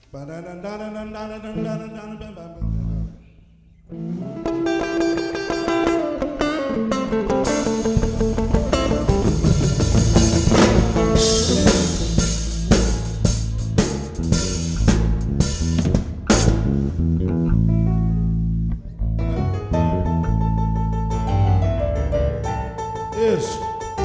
Isso.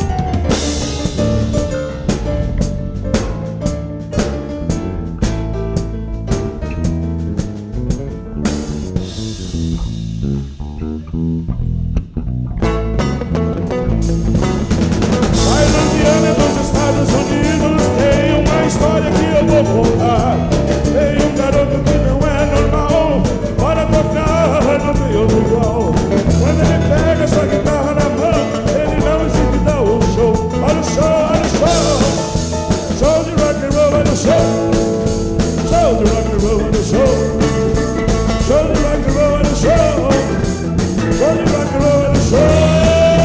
Tailandiana dos Estados Unidos tem uma história que eu vou contar. Tem um garoto que não é normal, para tocar não tem outro igual. Quando ele pega sua guitarra na mão, ele não hesita e dá um show. Olha o show, olha o show. Show de rock and roll, olha o show. Show de rock and roll, olha o show. Show de rock and roll, olha o show. Show de rock and roll, olha o show.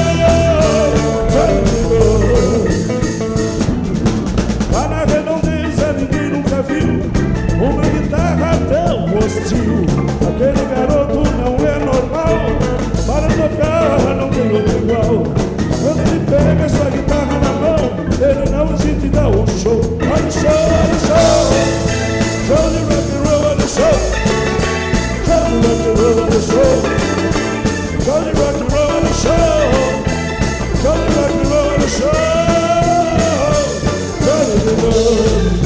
Lá na Redondeza ninguém nunca viu uma guitarra tão hostil. Aquele garoto não é normal, para tocar não tem outro igual. Quando ele pega sua guitarra na mão, ele não hesita e dá um show. Olha o show, olha o show. Show de rock and roll, olha o show. Show de rock and roll, olha o show. Show de rock and roll, olha o show. Show de rock and roll, olha o show. Show de rock and roll.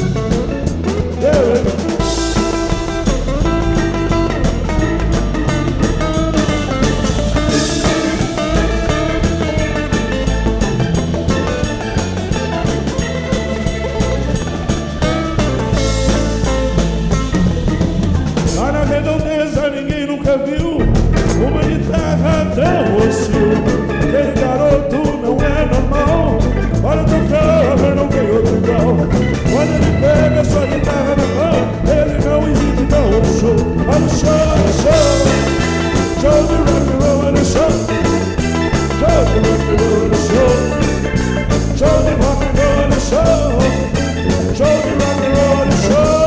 Lá na Redondeza ninguém nunca viu uma guitarra tão hostil. Aquele garoto não é normal, para tocar não tem outro igual. Quando ele pega sua guitarra na mão, ele não hesita e dá um show. Olha o show, olha o show. Show de rock and roll, olha o show. Show de rock and roll, olha o show. Show de rock and roll, olha o show. Show de rock and roll, olha o show.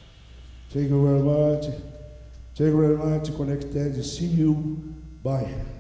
Thank you very much. Thank you very much. Connected. See you. Bye.